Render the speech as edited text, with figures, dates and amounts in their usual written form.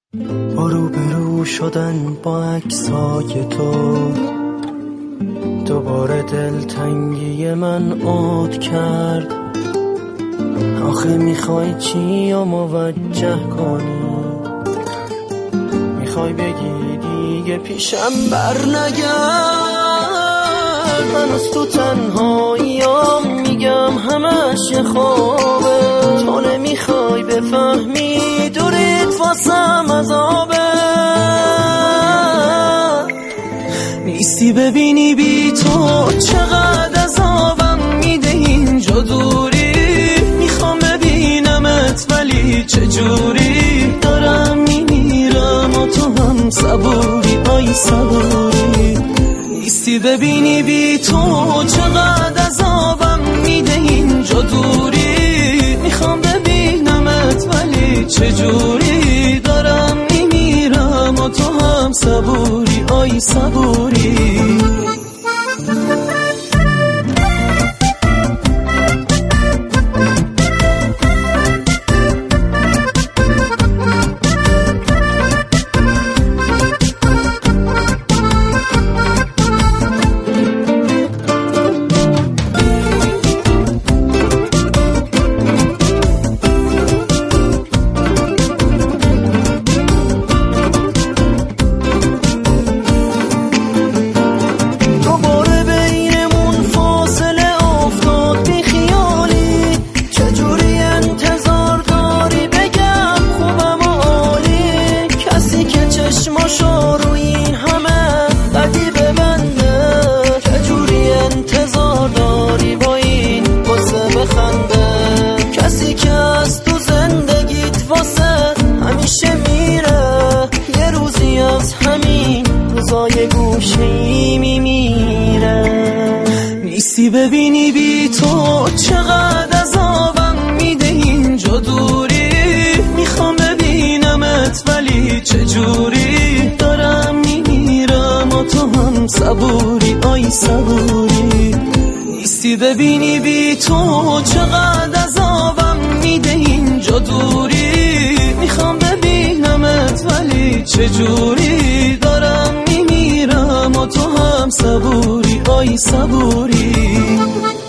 با روبرو شدن با عکسای تو دوباره دلتنگی من عاد کرد. آخه میخوای چی رو موجه کنی؟ میخوای بگی دیگه پیشم بر نگرد؟ من از تو تنهاییام میگم همش یه خوابه. تو نمیخوای بفهمی دوریت واسم عذابه. نیستی ببینی بی تو چقدر عذابم میده اینجا دوری. میخوام ببینمت ولی چجوری دارم میمیرم و تو هم صبوری. آی صبوری نیستی ببینی بی تو چقدر عذابم میده اینجا دوری. میخوام ببینمت ولی چجوری دارم میمیرم و تو هم صبوری. آی صبوری روزای گوشه‌ای میمیره. نیستی ببینی بی تو چقدر عذابم میده اینجا دوری. میخوام ببینمت ولی چجوری دارم میمیرم و تو هم صبوری. آی صبوری نیستی ببینی بی تو چقدر عذابم میده اینجا دوری. میخوام ببینمت ولی چجوری دارم میمیرم و تو هم صبوری. آی صبوری